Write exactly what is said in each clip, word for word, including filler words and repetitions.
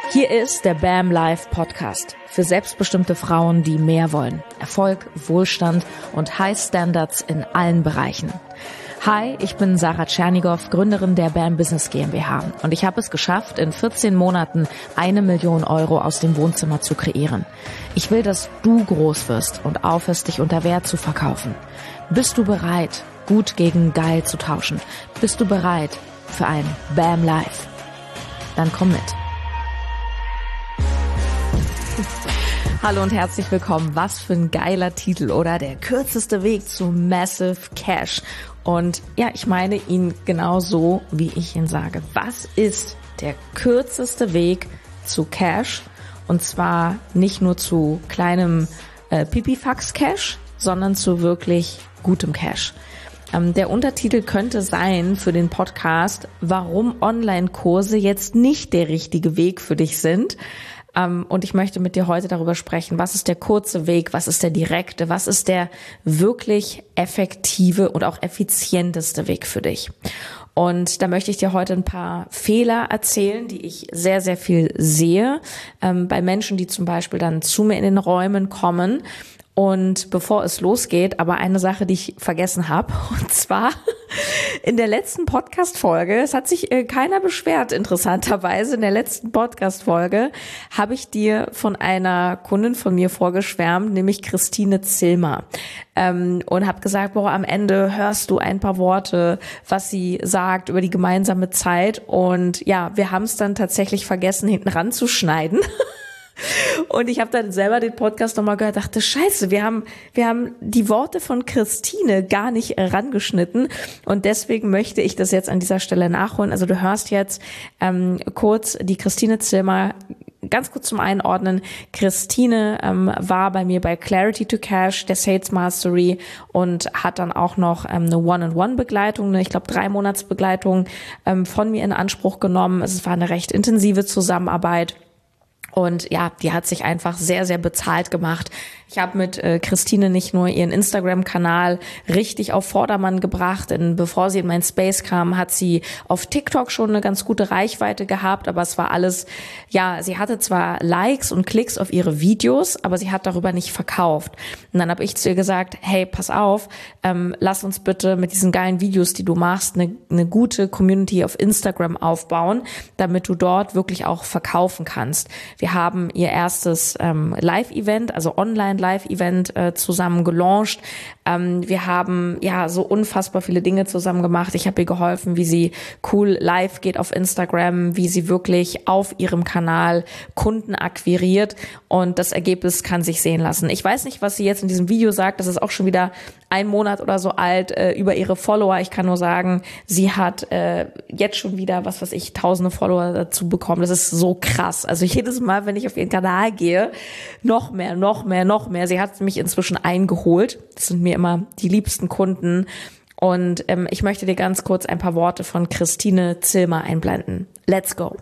Hier ist der BAM Live Podcast für selbstbestimmte Frauen, die mehr wollen. Erfolg, Wohlstand und High Standards in allen Bereichen. Hi, ich bin Sarah Tschernigow, Gründerin der BAM Business GmbH und ich habe es geschafft, in vierzehn Monaten eine Million Euro aus dem Wohnzimmer zu kreieren. Ich will, dass du groß wirst und aufhörst, dich unter Wert zu verkaufen. Bist du bereit, gut gegen geil zu tauschen? Bist du bereit für ein BAM Live? Dann komm mit. Hallo und herzlich willkommen. Was für ein geiler Titel, oder? Der kürzeste Weg zu Massive Cash. Und ja, ich meine ihn genau so, wie ich ihn sage. Was ist der kürzeste Weg zu Cash? Und zwar nicht nur zu kleinem äh, Pipifax-Cash, sondern zu wirklich gutem Cash. Ähm, der Untertitel könnte sein für den Podcast, warum Online-Kurse jetzt nicht der richtige Weg für dich sind. Um, und ich möchte mit dir heute darüber sprechen, was ist der kurze Weg, was ist der direkte, was ist der wirklich effektive und auch effizienteste Weg für dich. Und da möchte ich dir heute ein paar Fehler erzählen, die ich sehr, sehr viel sehe, ähm, bei Menschen, die zum Beispiel dann zu mir in den Räumen kommen. Und bevor es losgeht, aber eine Sache, die ich vergessen habe, und zwar in der letzten Podcast-Folge, es hat sich äh, keiner beschwert, interessanterweise, in der letzten Podcast-Folge habe ich dir von einer Kundin von mir vorgeschwärmt, nämlich Christine Zillmer, ähm, und habe gesagt, boah, am Ende hörst du ein paar Worte, was sie sagt über die gemeinsame Zeit, und ja, wir haben es dann tatsächlich vergessen, hinten ranzuschneiden. Und ich habe dann selber den Podcast nochmal gehört, dachte, scheiße, wir haben wir haben die Worte von Christine gar nicht rangeschnitten, und deswegen möchte ich das jetzt an dieser Stelle nachholen. Also du hörst jetzt ähm, kurz die Christine Zillmer. Ganz kurz zum Einordnen: Christine ähm, war bei mir bei Clarity to Cash, der Sales Mastery, und hat dann auch noch ähm, eine One-on-One-Begleitung, eine, ich glaube, drei Monats Begleitung ähm, von mir in Anspruch genommen. Es war eine recht intensive Zusammenarbeit. Und ja, die hat sich einfach sehr, sehr bezahlt gemacht. Ich habe mit äh, Christine nicht nur ihren Instagram-Kanal richtig auf Vordermann gebracht, denn bevor sie in mein Space kam, hat sie auf TikTok schon eine ganz gute Reichweite gehabt, aber es war alles, ja, sie hatte zwar Likes und Klicks auf ihre Videos, aber sie hat darüber nicht verkauft. Und dann habe ich zu ihr gesagt, hey, pass auf, ähm, lass uns bitte mit diesen geilen Videos, die du machst, eine, eine gute Community auf Instagram aufbauen, damit du dort wirklich auch verkaufen kannst. Wir haben ihr erstes ähm, Live-Event, also Online-Live-Event äh, zusammen gelauncht. Ähm, wir haben ja so unfassbar viele Dinge zusammen gemacht. Ich habe ihr geholfen, wie sie cool live geht auf Instagram, wie sie wirklich auf ihrem Kanal Kunden akquiriert, und das Ergebnis kann sich sehen lassen. Ich weiß nicht, was sie jetzt in diesem Video sagt. Das ist auch schon wieder ein Monat oder so alt, äh, über ihre Follower. Ich kann nur sagen, sie hat äh, jetzt schon wieder, was weiß ich, tausende Follower dazu bekommen. Das ist so krass. Also jedes Mal, wenn ich auf ihren Kanal gehe, noch mehr, noch mehr, noch mehr. Sie hat mich inzwischen eingeholt. Das sind mir immer die liebsten Kunden. Und ähm, ich möchte dir ganz kurz ein paar Worte von Christine Zillmer einblenden. Let's go.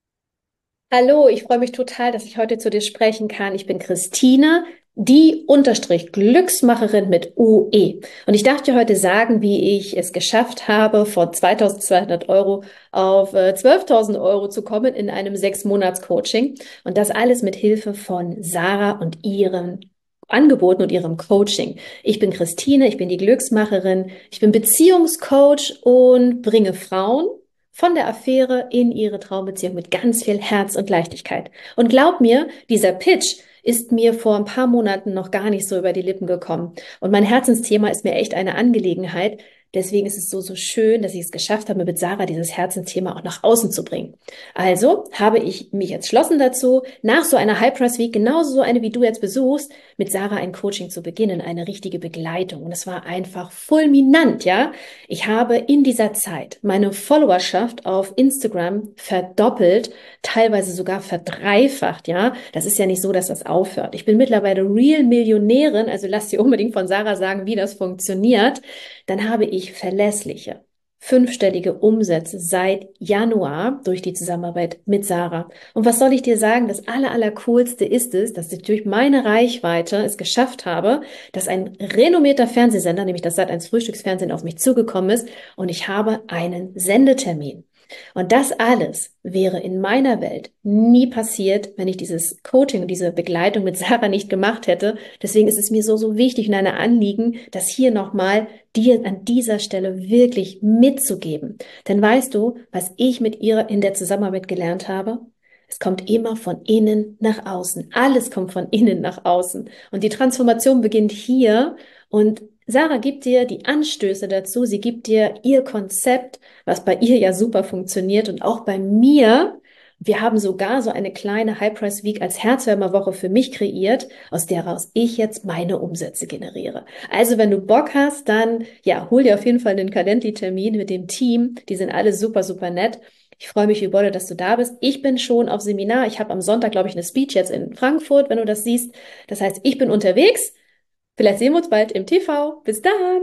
Hallo, ich freue mich total, dass ich heute zu dir sprechen kann. Ich bin Christine, die Unterstrich Glücksmacherin mit U E. Und ich darf dir heute sagen, wie ich es geschafft habe, von zweitausendzweihundert Euro auf äh, zwölftausend Euro zu kommen in einem sechs-Monats-Coaching. Und das alles mit Hilfe von Sarah und ihren Angeboten und ihrem Coaching. Ich bin Christine, ich bin die Glücksmacherin, ich bin Beziehungscoach und bringe Frauen von der Affäre in ihre Traumbeziehung mit ganz viel Herz und Leichtigkeit. Und glaub mir, dieser Pitch ist mir vor ein paar Monaten noch gar nicht so über die Lippen gekommen. Und mein Herzensthema ist mir echt eine Angelegenheit. Deswegen ist es so, so schön, dass ich es geschafft habe, mit Sarah dieses Herzensthema auch nach außen zu bringen. Also habe ich mich entschlossen dazu, nach so einer High-Price-Week, genauso so eine, wie du jetzt besuchst, mit Sarah ein Coaching zu beginnen, eine richtige Begleitung. Und es war einfach fulminant, ja. Ich habe in dieser Zeit meine Followerschaft auf Instagram verdoppelt, teilweise sogar verdreifacht, ja. Das ist ja nicht so, dass das aufhört. Ich bin mittlerweile Real-Millionärin, also lass dir unbedingt von Sarah sagen, wie das funktioniert. Dann habe ich verlässliche, fünfstellige Umsätze seit Januar durch die Zusammenarbeit mit Sarah. Und was soll ich dir sagen? Das aller, aller coolste ist es, dass ich durch meine Reichweite es geschafft habe, dass ein renommierter Fernsehsender, nämlich das Sat eins Frühstücksfernsehen, auf mich zugekommen ist, und ich habe einen Sendetermin. Und das alles wäre in meiner Welt nie passiert, wenn ich dieses Coaching und diese Begleitung mit Sarah nicht gemacht hätte. Deswegen ist es mir so, so wichtig und ein Anliegen, das hier nochmal dir an dieser Stelle wirklich mitzugeben. Denn weißt du, was ich mit ihr in der Zusammenarbeit gelernt habe? Es kommt immer von innen nach außen. Alles kommt von innen nach außen. Und die Transformation beginnt hier. Und Sarah gibt dir die Anstöße dazu. Sie gibt dir ihr Konzept, was bei ihr ja super funktioniert und auch bei mir. Wir haben sogar so eine kleine High Price Week als Herzwärmerwoche für mich kreiert, aus der raus ich jetzt meine Umsätze generiere. Also wenn du Bock hast, dann ja, hol dir auf jeden Fall einen Calendly-Termin mit dem Team. Die sind alle super, super nett. Ich freue mich wie Bolle, dass du da bist. Ich bin schon auf Seminar. Ich habe am Sonntag, glaube ich, eine Speech jetzt in Frankfurt, wenn du das siehst. Das heißt, ich bin unterwegs. Vielleicht sehen wir uns bald im T V. Bis dann.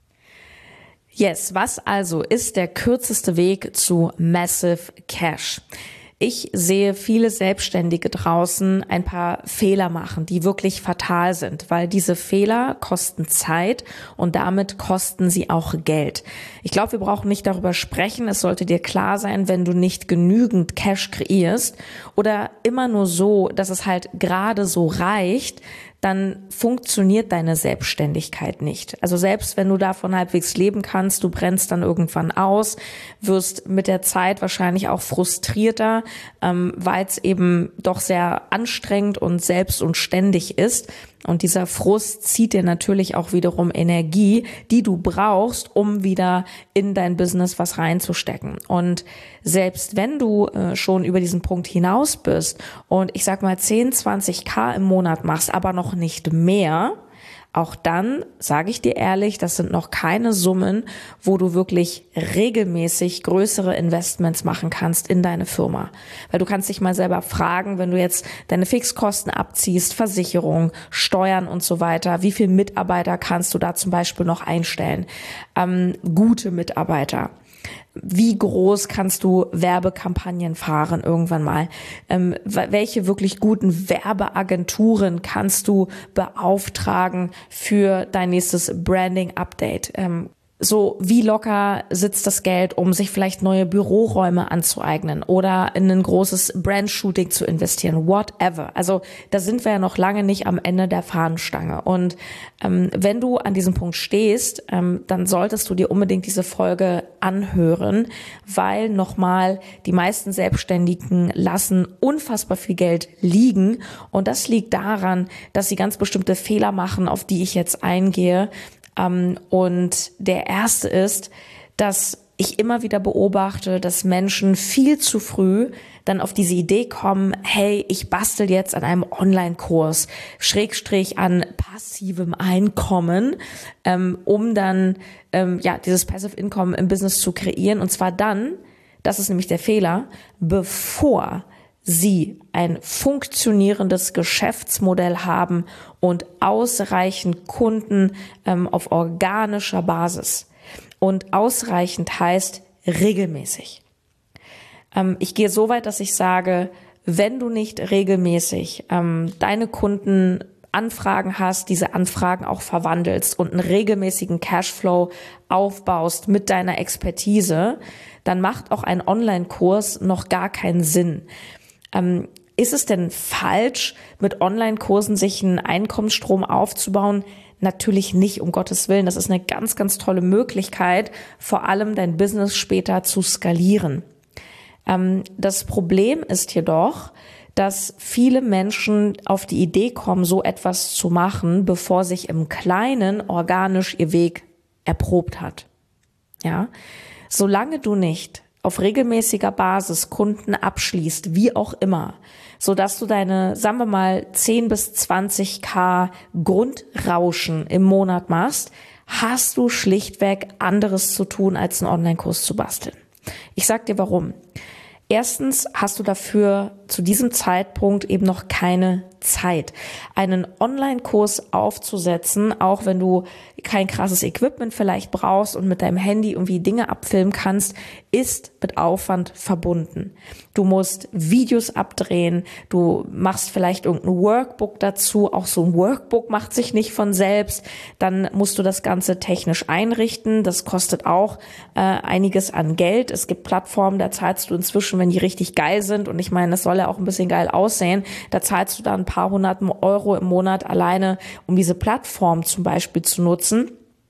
Yes, was also ist der kürzeste Weg zu Massive Cash? Ich sehe viele Selbstständige draußen ein paar Fehler machen, die wirklich fatal sind, weil diese Fehler kosten Zeit und damit kosten sie auch Geld. Ich glaube, wir brauchen nicht darüber sprechen. Es sollte dir klar sein, wenn du nicht genügend Cash kreierst oder immer nur so, dass es halt gerade so reicht, dann funktioniert deine Selbstständigkeit nicht. Also selbst wenn du davon halbwegs leben kannst, du brennst dann irgendwann aus, wirst mit der Zeit wahrscheinlich auch frustrierter, ähm, weil es eben doch sehr anstrengend und selbst und ständig ist. Und dieser Frust zieht dir natürlich auch wiederum Energie, die du brauchst, um wieder in dein Business was reinzustecken. Und selbst wenn du äh, schon über diesen Punkt hinaus bist und ich sag mal zehn, zwanzig K im Monat machst, aber noch nicht mehr, auch dann, sage ich dir ehrlich, das sind noch keine Summen, wo du wirklich regelmäßig größere Investments machen kannst in deine Firma. Weil du kannst dich mal selber fragen, wenn du jetzt deine Fixkosten abziehst, Versicherung, Steuern und so weiter, wie viele Mitarbeiter kannst du da zum Beispiel noch einstellen? Ähm, gute Mitarbeiter. Wie groß kannst du Werbekampagnen fahren irgendwann mal? Ähm, welche wirklich guten Werbeagenturen kannst du beauftragen für dein nächstes Branding-Update? Ähm, so wie locker sitzt das Geld, um sich vielleicht neue Büroräume anzueignen oder in ein großes Brand-Shooting zu investieren, whatever. Also da sind wir ja noch lange nicht am Ende der Fahnenstange. Und ähm, wenn du an diesem Punkt stehst, ähm, dann solltest du dir unbedingt diese Folge anhören, weil nochmal die meisten Selbstständigen lassen unfassbar viel Geld liegen. Und das liegt daran, dass sie ganz bestimmte Fehler machen, auf die ich jetzt eingehe. Um, und der erste ist, dass ich immer wieder beobachte, dass Menschen viel zu früh dann auf diese Idee kommen, hey, ich bastel jetzt an einem Online-Kurs, Schrägstrich an passivem Einkommen, ähm, um dann ähm, ja dieses Passive Income im Business zu kreieren. Und zwar dann, das ist nämlich der Fehler, bevor sie ein funktionierendes Geschäftsmodell haben und ausreichend Kunden ähm, auf organischer Basis. Und ausreichend heißt regelmäßig. Ähm, ich gehe so weit, dass ich sage, wenn du nicht regelmäßig ähm, deine Kunden Anfragen hast, diese Anfragen auch verwandelst und einen regelmäßigen Cashflow aufbaust mit deiner Expertise, dann macht auch ein Online-Kurs noch gar keinen Sinn. Ähm, ist es denn falsch, mit Online-Kursen sich einen Einkommensstrom aufzubauen? Natürlich nicht, um Gottes Willen. Das ist eine ganz, ganz tolle Möglichkeit, vor allem dein Business später zu skalieren. Ähm, das Problem ist jedoch, dass viele Menschen auf die Idee kommen, so etwas zu machen, bevor sich im Kleinen organisch ihr Weg erprobt hat. Ja, solange du nicht auf regelmäßiger Basis Kunden abschließt, wie auch immer, so dass du deine, sagen wir mal, zehn bis zwanzig K Grundrauschen im Monat machst, hast du schlichtweg anderes zu tun, als einen Online-Kurs zu basteln. Ich sag dir warum. Erstens hast du dafür zu diesem Zeitpunkt eben noch keine Zeit, einen Online-Kurs aufzusetzen, auch wenn du kein krasses Equipment vielleicht brauchst und mit deinem Handy irgendwie Dinge abfilmen kannst, ist mit Aufwand verbunden. Du musst Videos abdrehen, du machst vielleicht irgendein Workbook dazu, auch so ein Workbook macht sich nicht von selbst, dann musst du das Ganze technisch einrichten, das kostet auch äh, einiges an Geld. Es gibt Plattformen, da zahlst du inzwischen, wenn die richtig geil sind, und ich meine, das soll ja auch ein bisschen geil aussehen, da zahlst du da ein paar hundert Euro im Monat alleine, um diese Plattform zum Beispiel zu nutzen.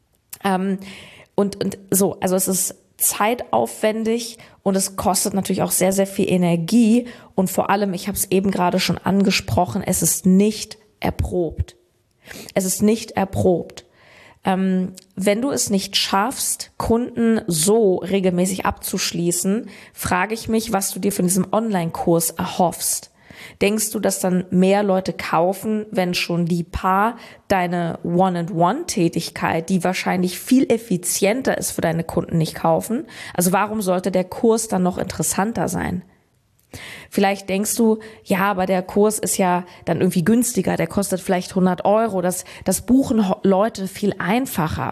Ähm, und, und so, also es ist zeitaufwendig und es kostet natürlich auch sehr, sehr viel Energie und vor allem, ich habe es eben gerade schon angesprochen, es ist nicht erprobt. Es ist nicht erprobt. Ähm, wenn du es nicht schaffst, Kunden so regelmäßig abzuschließen, frage ich mich, was du dir von diesem Online-Kurs erhoffst. Denkst du, dass dann mehr Leute kaufen, wenn schon die paar deine One-and-One-Tätigkeit, die wahrscheinlich viel effizienter ist für deine Kunden, nicht kaufen? Also warum sollte der Kurs dann noch interessanter sein? Vielleicht denkst du, ja, aber der Kurs ist ja dann irgendwie günstiger, der kostet vielleicht hundert Euro, das, das buchen Leute viel einfacher.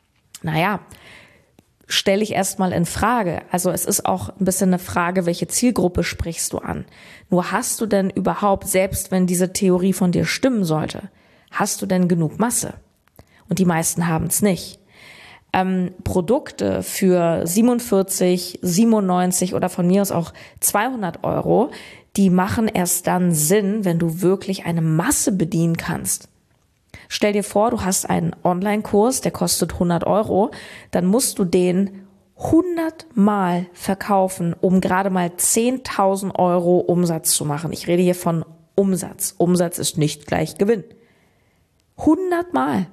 Naja, stelle ich erstmal in Frage. Also es ist auch ein bisschen eine Frage, welche Zielgruppe sprichst du an? Nur hast du denn überhaupt, selbst wenn diese Theorie von dir stimmen sollte, hast du denn genug Masse? Und die meisten haben es nicht. Ähm, Produkte für siebenundvierzig, siebenundneunzig oder von mir aus auch zweihundert Euro, die machen erst dann Sinn, wenn du wirklich eine Masse bedienen kannst. Stell dir vor, du hast einen Online-Kurs, der kostet hundert Euro, dann musst du den hundert Mal verkaufen, um gerade mal zehntausend Euro Umsatz zu machen. Ich rede hier von Umsatz. Umsatz ist nicht gleich Gewinn. hundert Mal.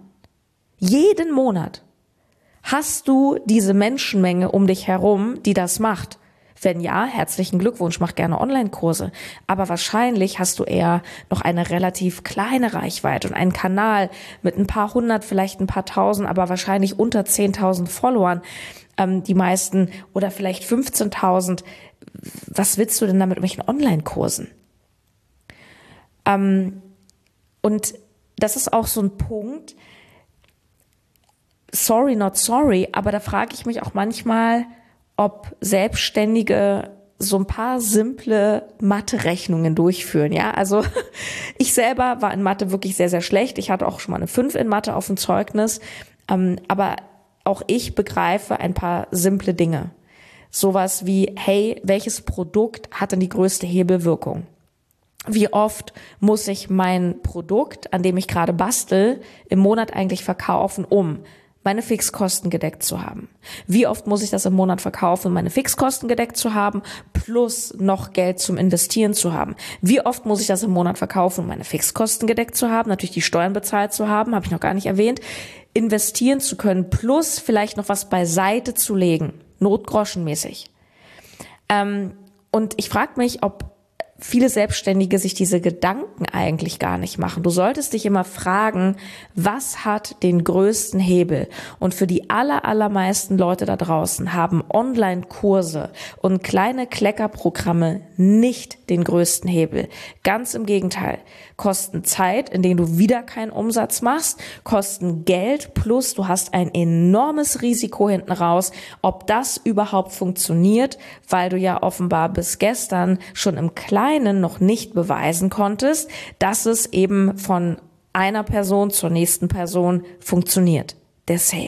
Jeden Monat hast du diese Menschenmenge um dich herum, die das macht. Wenn ja, herzlichen Glückwunsch, mach gerne Online-Kurse. Aber wahrscheinlich hast du eher noch eine relativ kleine Reichweite und einen Kanal mit ein paar hundert, vielleicht ein paar tausend, aber wahrscheinlich unter zehntausend Followern. Ähm, die meisten oder vielleicht fünfzehntausend. Was willst du denn da mit irgendwelchen Online-Kursen? Ähm, und das ist auch so ein Punkt, sorry, not sorry, aber da frage ich mich auch manchmal, ob Selbstständige so ein paar simple Mathe-Rechnungen durchführen, ja. Also ich selber war in Mathe wirklich sehr, sehr schlecht. Ich hatte auch schon mal eine fünf in Mathe auf dem Zeugnis. Ähm, aber auch ich begreife ein paar simple Dinge. Sowas wie, hey, welches Produkt hat denn die größte Hebelwirkung? Wie oft muss ich mein Produkt, an dem ich gerade bastel, im Monat eigentlich verkaufen, um meine Fixkosten gedeckt zu haben? Wie oft muss ich das im Monat verkaufen, um meine Fixkosten gedeckt zu haben, plus noch Geld zum Investieren zu haben? Wie oft muss ich das im Monat verkaufen, um meine Fixkosten gedeckt zu haben, natürlich die Steuern bezahlt zu haben, habe ich noch gar nicht erwähnt, investieren zu können, plus vielleicht noch was beiseite zu legen, notgroschenmäßig. Ähm, und ich frage mich, ob viele Selbstständige sich diese Gedanken eigentlich gar nicht machen. Du solltest dich immer fragen, was hat den größten Hebel? Und für die aller, allermeisten Leute da draußen haben Online-Kurse und kleine Kleckerprogramme nicht den größten Hebel. Ganz im Gegenteil. Kosten Zeit, in denen du wieder keinen Umsatz machst, kosten Geld, plus du hast ein enormes Risiko hinten raus, ob das überhaupt funktioniert, weil du ja offenbar bis gestern schon im Kleinen noch nicht beweisen konntest, dass es eben von einer Person zur nächsten Person funktioniert. Der Sale.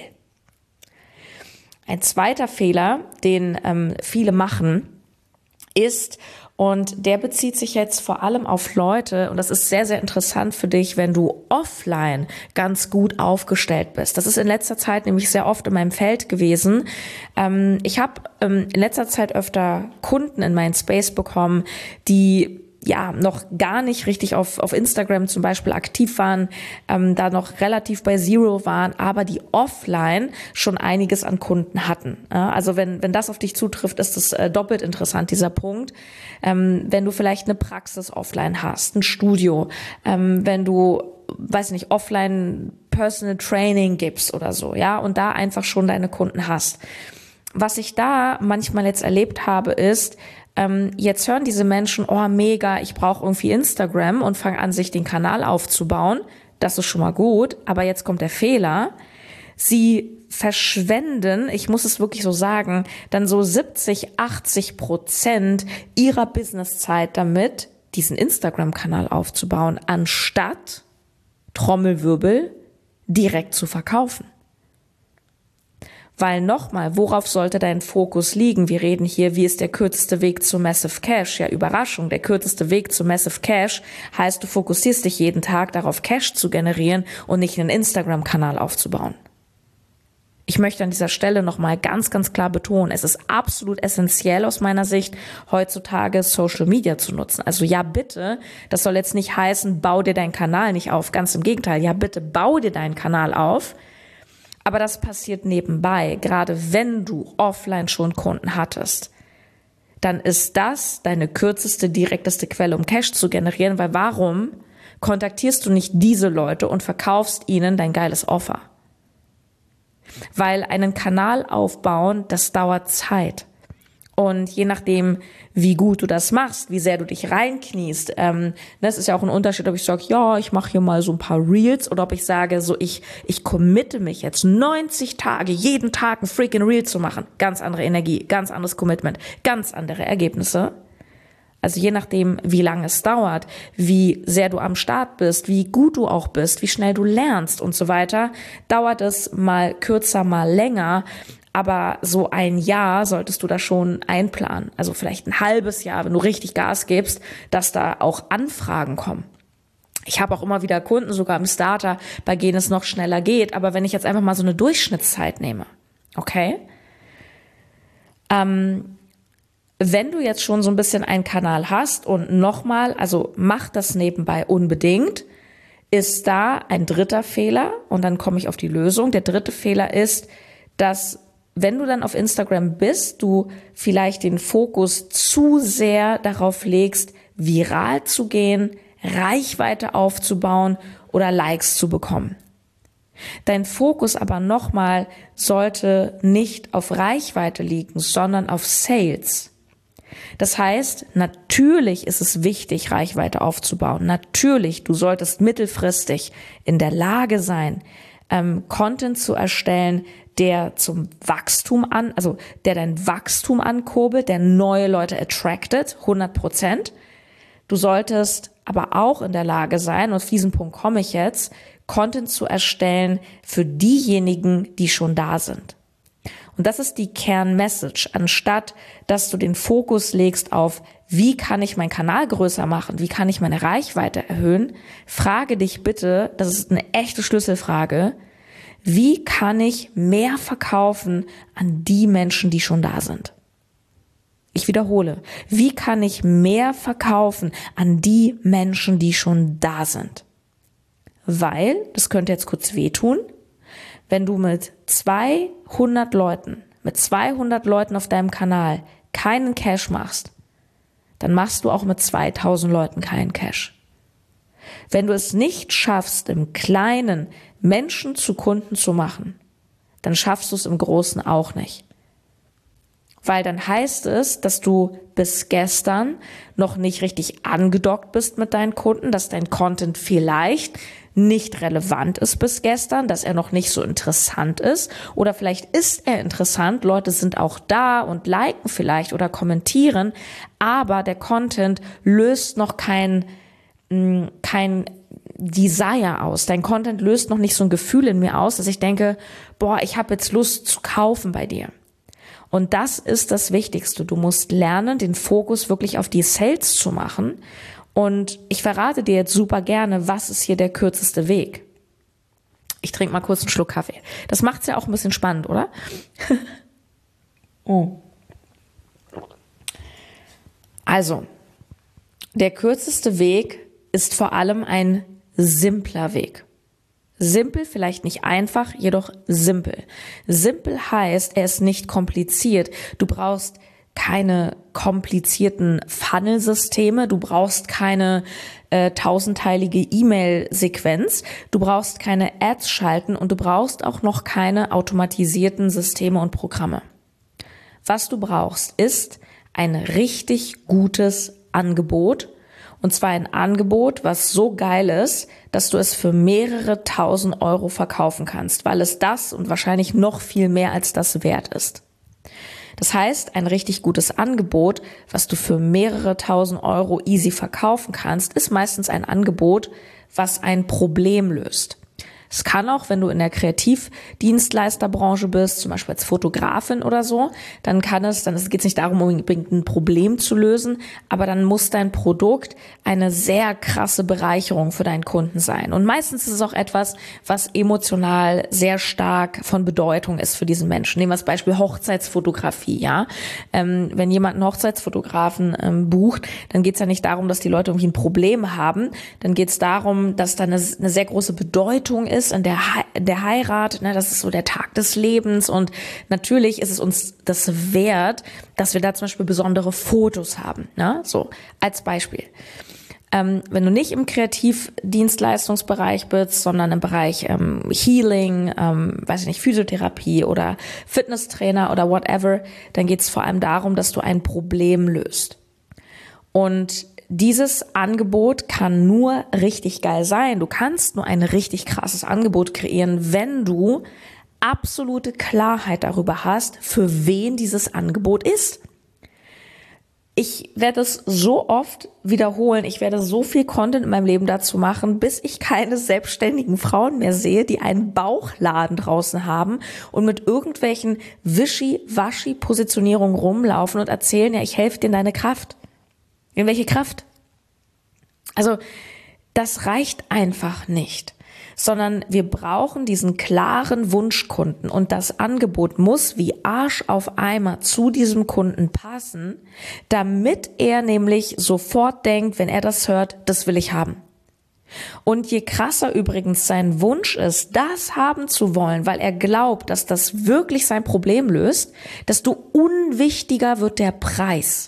Ein zweiter Fehler, den ähm, viele machen, ist, und der bezieht sich jetzt vor allem auf Leute, und das ist sehr, sehr interessant für dich, wenn du offline ganz gut aufgestellt bist. Das ist in letzter Zeit nämlich sehr oft in meinem Feld gewesen. Ähm, ich habe ähm, in letzter Zeit öfter Kunden in meinen Space bekommen, die ja noch gar nicht richtig auf auf Instagram zum Beispiel aktiv waren, ähm, da noch relativ bei Zero waren, aber die offline schon einiges an Kunden hatten. Ja, also wenn wenn das auf dich zutrifft, ist das äh, doppelt interessant, dieser Punkt. Ähm, wenn du vielleicht eine Praxis offline hast, ein Studio, ähm, wenn du, weiß nicht, offline Personal Training gibst oder so, ja, und da einfach schon deine Kunden hast. was ich da manchmal jetzt erlebt habe, ist, ähm, jetzt hören diese Menschen, oh mega, ich brauche irgendwie Instagram und fangen an, sich den Kanal aufzubauen. Das ist schon mal gut, aber jetzt kommt der Fehler. Sie verschwenden, ich muss es wirklich so sagen, dann so siebzig, achtzig Prozent ihrer Businesszeit damit, diesen Instagram-Kanal aufzubauen, anstatt, Trommelwirbel, direkt zu verkaufen. Weil nochmal, worauf sollte dein Fokus liegen? Wir reden hier, wie ist der kürzeste Weg zu Massive Cash? Ja, Überraschung, der kürzeste Weg zu Massive Cash heißt, du fokussierst dich jeden Tag darauf, Cash zu generieren und nicht einen Instagram-Kanal aufzubauen. Ich möchte an dieser Stelle nochmal ganz, ganz klar betonen, es ist absolut essentiell aus meiner Sicht, heutzutage Social Media zu nutzen. Also ja, bitte, das soll jetzt nicht heißen, bau dir deinen Kanal nicht auf. Ganz im Gegenteil, ja, bitte bau dir deinen Kanal auf. Aber das passiert nebenbei, gerade wenn du offline schon Kunden hattest. Dann ist das deine kürzeste, direkteste Quelle, um Cash zu generieren, weil warum kontaktierst du nicht diese Leute und verkaufst ihnen dein geiles Offer? Weil einen Kanal aufbauen, das dauert Zeit. Und je nachdem, wie gut du das machst, wie sehr du dich reinkniest, ähm, das ist ja auch ein Unterschied, ob ich sage, ja, ich mache hier mal so ein paar Reels oder ob ich sage, so ich ich committe mich jetzt neunzig Tage, jeden Tag ein freaking Reel zu machen. Ganz andere Energie, ganz anderes Commitment, ganz andere Ergebnisse. Also je nachdem, wie lange es dauert, wie sehr du am Start bist, wie gut du auch bist, wie schnell du lernst und so weiter, dauert es mal kürzer, mal länger. Aber so ein Jahr solltest du da schon einplanen. Also vielleicht ein halbes Jahr, wenn du richtig Gas gibst, dass da auch Anfragen kommen. Ich habe auch immer wieder Kunden, sogar im Starter, bei denen es noch schneller geht. Aber wenn ich jetzt einfach mal so eine Durchschnittszeit nehme, okay? Ähm, wenn du jetzt schon so ein bisschen einen Kanal hast und nochmal, also mach das nebenbei unbedingt, ist da ein dritter Fehler und dann komme ich auf die Lösung. Der dritte Fehler ist, dass wenn du dann auf Instagram bist, du vielleicht den Fokus zu sehr darauf legst, viral zu gehen, Reichweite aufzubauen oder Likes zu bekommen. Dein Fokus aber nochmal sollte nicht auf Reichweite liegen, sondern auf Sales. Das heißt, natürlich ist es wichtig, Reichweite aufzubauen. Natürlich, du solltest mittelfristig in der Lage sein, ähm, Content zu erstellen, der zum Wachstum an, also der dein Wachstum ankurbelt, der neue Leute attracted, hundert Prozent. Du solltest aber auch in der Lage sein, und auf diesen Punkt komme ich jetzt, Content zu erstellen für diejenigen, die schon da sind. Und das ist die Kernmessage, anstatt dass du den Fokus legst auf, wie kann ich meinen Kanal größer machen, wie kann ich meine Reichweite erhöhen, frage dich bitte, das ist eine echte Schlüsselfrage, wie kann ich mehr verkaufen an die Menschen, die schon da sind? Ich wiederhole, wie kann ich mehr verkaufen an die Menschen, die schon da sind? Weil, das könnte jetzt kurz wehtun, wenn du mit zweihundert Leuten, mit zweihundert Leuten auf deinem Kanal keinen Cash machst, dann machst du auch mit zweitausend Leuten keinen Cash. Wenn du es nicht schaffst, im Kleinen Menschen zu Kunden zu machen, dann schaffst du es im Großen auch nicht. Weil dann heißt es, dass du bis gestern noch nicht richtig angedockt bist mit deinen Kunden, dass dein Content vielleicht nicht relevant ist bis gestern, dass er noch nicht so interessant ist oder vielleicht ist er interessant, Leute sind auch da und liken vielleicht oder kommentieren, aber der Content löst noch kein, kein Desire aus. Dein Content löst noch nicht so ein Gefühl in mir aus, dass ich denke, boah, ich habe jetzt Lust zu kaufen bei dir. Und das ist das Wichtigste. Du musst lernen, den Fokus wirklich auf die Sales zu machen. Und ich verrate dir jetzt super gerne, was ist hier der kürzeste Weg. Ich trinke mal kurz einen Schluck Kaffee. Das macht's ja auch ein bisschen spannend, oder? Oh. Also, der kürzeste Weg ist vor allem ein simpler Weg. Simpel, vielleicht nicht einfach, jedoch simpel. Simpel heißt, er ist nicht kompliziert. Du brauchst keine komplizierten Funnel-Systeme, du brauchst keine äh, tausendteilige E-Mail-Sequenz, du brauchst keine Ads schalten und du brauchst auch noch keine automatisierten Systeme und Programme. Was du brauchst, ist ein richtig gutes Angebot. Und zwar ein Angebot, was so geil ist, dass du es für mehrere tausend Euro verkaufen kannst, weil es das und wahrscheinlich noch viel mehr als das wert ist. Das heißt, ein richtig gutes Angebot, was du für mehrere tausend Euro easy verkaufen kannst, ist meistens ein Angebot, was ein Problem löst. Es kann auch, wenn du in der Kreativdienstleisterbranche bist, zum Beispiel als Fotografin oder so, dann kann es, dann geht es nicht darum, unbedingt ein Problem zu lösen, aber dann muss dein Produkt eine sehr krasse Bereicherung für deinen Kunden sein. Und meistens ist es auch etwas, was emotional sehr stark von Bedeutung ist für diesen Menschen. Nehmen wir das Beispiel Hochzeitsfotografie, ja. Ähm, wenn jemand einen Hochzeitsfotografen ähm, bucht, dann geht es ja nicht darum, dass die Leute irgendwie ein Problem haben, dann geht es darum, dass da eine, eine sehr große Bedeutung ist in der, He- in der Heirat, ne, das ist so der Tag des Lebens und natürlich ist es uns das wert, dass wir da zum Beispiel besondere Fotos haben, ne, so als Beispiel. Ähm, wenn du nicht im Kreativdienstleistungsbereich bist, sondern im Bereich ähm, Healing, ähm, weiß ich nicht, Physiotherapie oder Fitnesstrainer oder whatever, dann geht es vor allem darum, dass du ein Problem löst. Und dieses Angebot kann nur richtig geil sein. Du kannst nur ein richtig krasses Angebot kreieren, wenn du absolute Klarheit darüber hast, für wen dieses Angebot ist. Ich werde es so oft wiederholen, ich werde so viel Content in meinem Leben dazu machen, bis ich keine selbstständigen Frauen mehr sehe, die einen Bauchladen draußen haben und mit irgendwelchen Wischi-Waschi-Positionierungen rumlaufen und erzählen, ja, ich helfe dir in deine Kraft. In welche Kraft? Also das reicht einfach nicht, sondern wir brauchen diesen klaren Wunschkunden und das Angebot muss wie Arsch auf Eimer zu diesem Kunden passen, damit er nämlich sofort denkt, wenn er das hört, das will ich haben. Und je krasser übrigens sein Wunsch ist, das haben zu wollen, weil er glaubt, dass das wirklich sein Problem löst, desto unwichtiger wird der Preis.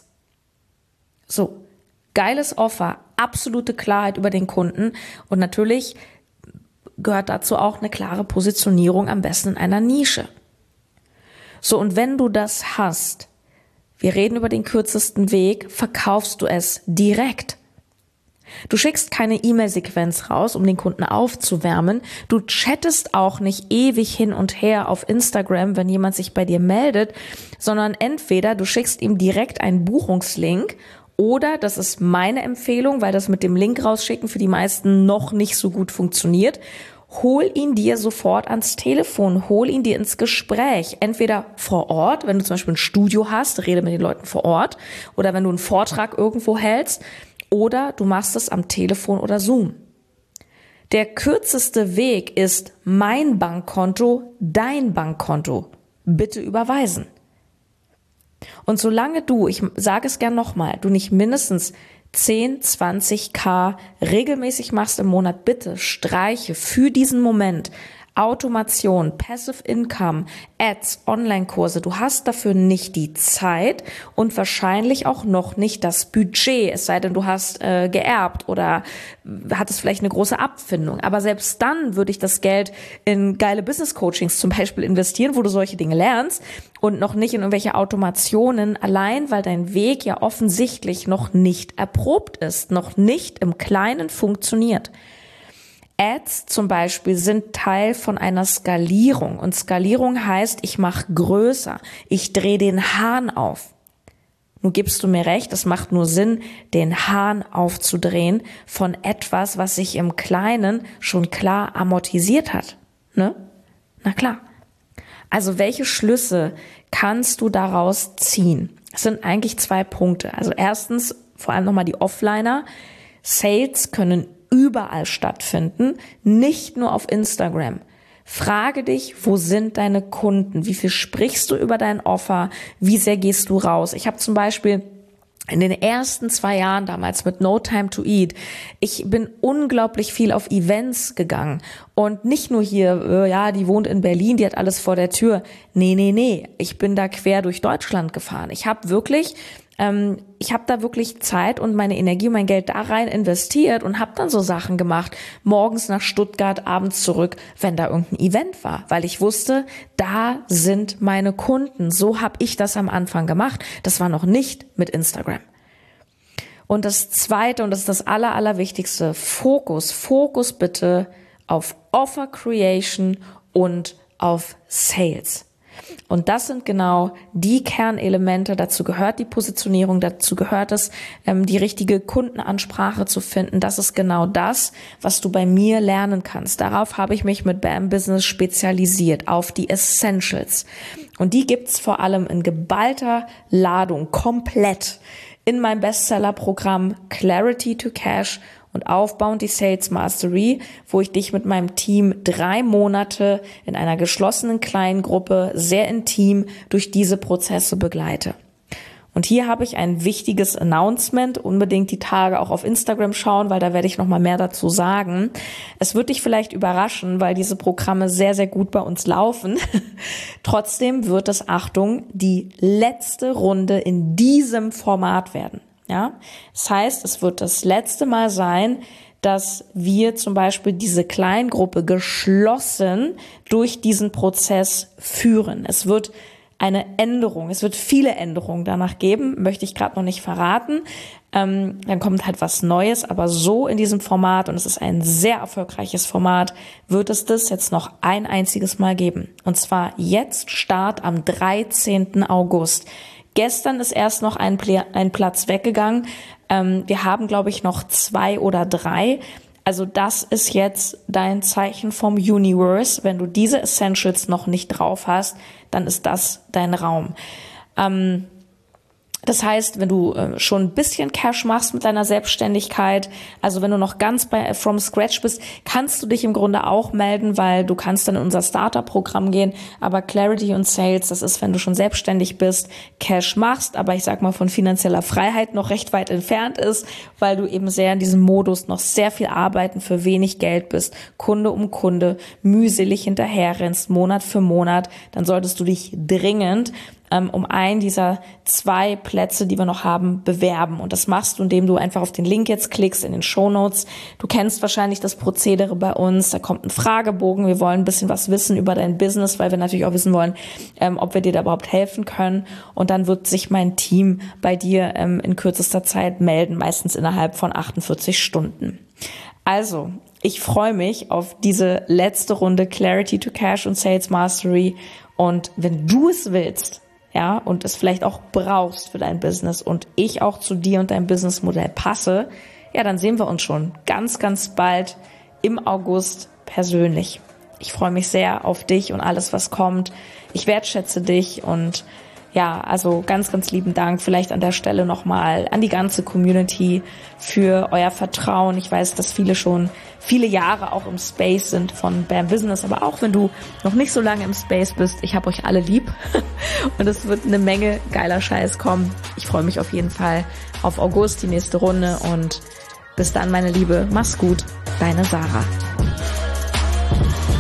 So. Geiles Offer, absolute Klarheit über den Kunden und natürlich gehört dazu auch eine klare Positionierung, am besten in einer Nische. So, und wenn du das hast, wir reden über den kürzesten Weg, verkaufst du es direkt. Du schickst keine E-Mail-Sequenz raus, um den Kunden aufzuwärmen. Du chattest auch nicht ewig hin und her auf Instagram, wenn jemand sich bei dir meldet, sondern entweder du schickst ihm direkt einen Buchungslink oder, das ist meine Empfehlung, weil das mit dem Link rausschicken für die meisten noch nicht so gut funktioniert, hol ihn dir sofort ans Telefon, hol ihn dir ins Gespräch. Entweder vor Ort, wenn du zum Beispiel ein Studio hast, rede mit den Leuten vor Ort, oder wenn du einen Vortrag irgendwo hältst, oder du machst es am Telefon oder Zoom. Der kürzeste Weg ist mein Bankkonto, dein Bankkonto. Bitte überweisen. Und solange du, ich sage es gern nochmal, du nicht mindestens zehn, zwanzig K regelmäßig machst im Monat, bitte streiche für diesen Moment Automation, Passive Income, Ads, Online-Kurse. Du hast dafür nicht die Zeit und wahrscheinlich auch noch nicht das Budget, es sei denn, du hast äh, geerbt oder hattest vielleicht eine große Abfindung. Aber selbst dann würde ich das Geld in geile Business-Coachings zum Beispiel investieren, wo du solche Dinge lernst und noch nicht in irgendwelche Automationen, allein weil dein Weg ja offensichtlich noch nicht erprobt ist, noch nicht im Kleinen funktioniert. Ads zum Beispiel sind Teil von einer Skalierung und Skalierung heißt, ich mache größer, ich drehe den Hahn auf. Nun gibst du mir recht, es macht nur Sinn, den Hahn aufzudrehen von etwas, was sich im Kleinen schon klar amortisiert hat. Ne? Na klar. Also welche Schlüsse kannst du daraus ziehen? Es sind eigentlich zwei Punkte. Also erstens, vor allem nochmal die Offliner. Sales können überall stattfinden, nicht nur auf Instagram. Frage dich, wo sind deine Kunden? Wie viel sprichst du über dein Offer? Wie sehr gehst du raus? Ich habe zum Beispiel in den ersten zwei Jahren damals mit No Time to Eat, ich bin unglaublich viel auf Events gegangen und nicht nur hier, äh, ja, die wohnt in Berlin, die hat alles vor der Tür. Nee, nee, nee, ich bin da quer durch Deutschland gefahren. Ich habe wirklich ähm, ich habe da wirklich Zeit und meine Energie und mein Geld da rein investiert und habe dann so Sachen gemacht, morgens nach Stuttgart, abends zurück, wenn da irgendein Event war, weil ich wusste, da sind meine Kunden. So habe ich das am Anfang gemacht. Das war noch nicht mit Instagram. Und das Zweite, und das ist das aller, allerwichtigste, Fokus, Fokus bitte auf Offer Creation und auf Sales. Und das sind genau die Kernelemente. Dazu gehört die Positionierung, dazu gehört es, ähm, die richtige Kundenansprache zu finden. Das ist genau das, was du bei mir lernen kannst. Darauf habe ich mich mit BAM Business spezialisiert, auf die Essentials. Und die gibt's vor allem in geballter Ladung, komplett, in meinem Bestseller-Programm Clarity to Cash und Aufbauend die Sales Mastery, wo ich dich mit meinem Team drei Monate in einer geschlossenen kleinen Gruppe sehr intim durch diese Prozesse begleite. Und hier habe ich ein wichtiges Announcement, unbedingt die Tage auch auf Instagram schauen, weil da werde ich nochmal mehr dazu sagen. Es wird dich vielleicht überraschen, weil diese Programme sehr, sehr gut bei uns laufen. Trotzdem wird es, Achtung, die letzte Runde in diesem Format werden. Ja, das heißt, es wird das letzte Mal sein, dass wir zum Beispiel diese Kleingruppe geschlossen durch diesen Prozess führen. Es wird eine Änderung, es wird viele Änderungen danach geben, möchte ich gerade noch nicht verraten. Ähm, dann kommt halt was Neues, aber so in diesem Format, und es ist ein sehr erfolgreiches Format, wird es das jetzt noch ein einziges Mal geben. Und zwar jetzt Start am dreizehnten August. Gestern ist erst noch ein, Pla- ein Platz weggegangen. Ähm, wir haben, glaube ich, noch zwei oder drei. Also das ist jetzt dein Zeichen vom Universe. Wenn du diese Essentials noch nicht drauf hast, dann ist das dein Raum. Ähm, Das heißt, wenn du äh, schon ein bisschen Cash machst mit deiner Selbstständigkeit, also wenn du noch ganz bei from scratch bist, kannst du dich im Grunde auch melden, weil du kannst dann in unser Starter-Programm gehen. Aber Clarity und Sales, das ist, wenn du schon selbstständig bist, Cash machst, aber ich sag mal von finanzieller Freiheit noch recht weit entfernt ist, weil du eben sehr in diesem Modus noch sehr viel arbeiten für wenig Geld bist, Kunde um Kunde, mühselig hinterherrennst, Monat für Monat, dann solltest du dich dringend um einen dieser zwei Plätze, die wir noch haben, bewerben. Und das machst du, indem du einfach auf den Link jetzt klickst in den Shownotes. Du kennst wahrscheinlich das Prozedere bei uns. Da kommt ein Fragebogen. Wir wollen ein bisschen was wissen über dein Business, weil wir natürlich auch wissen wollen, ähm, ob wir dir da überhaupt helfen können. Und dann wird sich mein Team bei dir ähm, in kürzester Zeit melden, meistens innerhalb von achtundvierzig Stunden. Also, ich freue mich auf diese letzte Runde Clarity to Cash und Sales Mastery. Und wenn du es willst, ja, und es vielleicht auch brauchst für dein Business und ich auch zu dir und deinem Businessmodell passe, ja, dann sehen wir uns schon ganz, ganz bald im August persönlich. Ich freue mich sehr auf dich und alles, was kommt. Ich wertschätze dich und ja, also ganz, ganz lieben Dank vielleicht an der Stelle nochmal an die ganze Community für euer Vertrauen. Ich weiß, dass viele schon viele Jahre auch im Space sind von BAM Business, aber auch wenn du noch nicht so lange im Space bist, ich habe euch alle lieb und es wird eine Menge geiler Scheiß kommen. Ich freue mich auf jeden Fall auf August, die nächste Runde und bis dann, meine Liebe, mach's gut, deine Sarah.